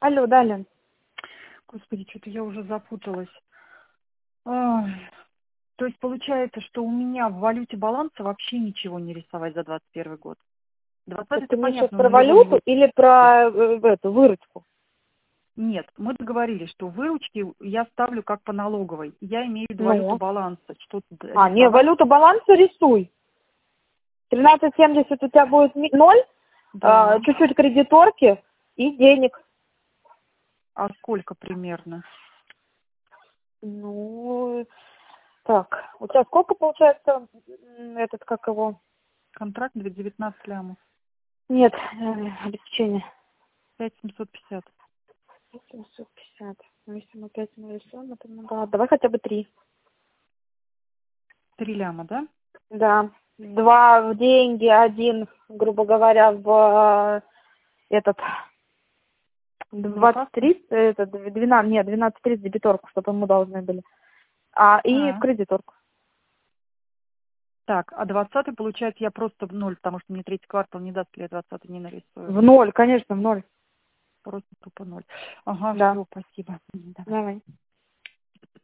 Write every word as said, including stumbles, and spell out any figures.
Алло, да, Лен. Господи, что-то я уже запуталась. Ай, То есть получается, что у меня в валюте баланса вообще ничего не рисовать за двадцать первый год. Так двадцатый ты это мне сейчас понятно, он про нулевой не валюту будет. или про э, эту выручку? Нет, мы договорились, что выручки я ставлю как по налоговой. Я имею в виду валюту Ну. баланса. Что-то А, не, рисовать? валюта баланса рисуй. тринадцать семьдесят у тебя будет ми- ноль, а, Да. чуть-чуть кредиторки и денег. А сколько примерно? Ну, так, у тебя сколько получается м, этот, как его? Контракт девятнадцать лямов. Нет, э, обеспечение. пять семьсот пятьдесят. семьсот пятьдесят. Ну, если мы пять нарисуем, это много. Давай хотя бы три. Три ляма, да? Да. Два в деньги, один, грубо говоря, в э, этот двадцать Заказ? три, это двенадцать, нет, двенадцать тридцать дебиторку, чтобы мы должны были. А, и в А. кредиторку. Так, а двадцатый, получается, я просто в ноль, потому что мне третий квартал не даст, я двадцатый не нарисую. В ноль, конечно, в ноль. Просто тупо ноль. Ага, Да. все, спасибо. М, Давай. Давай.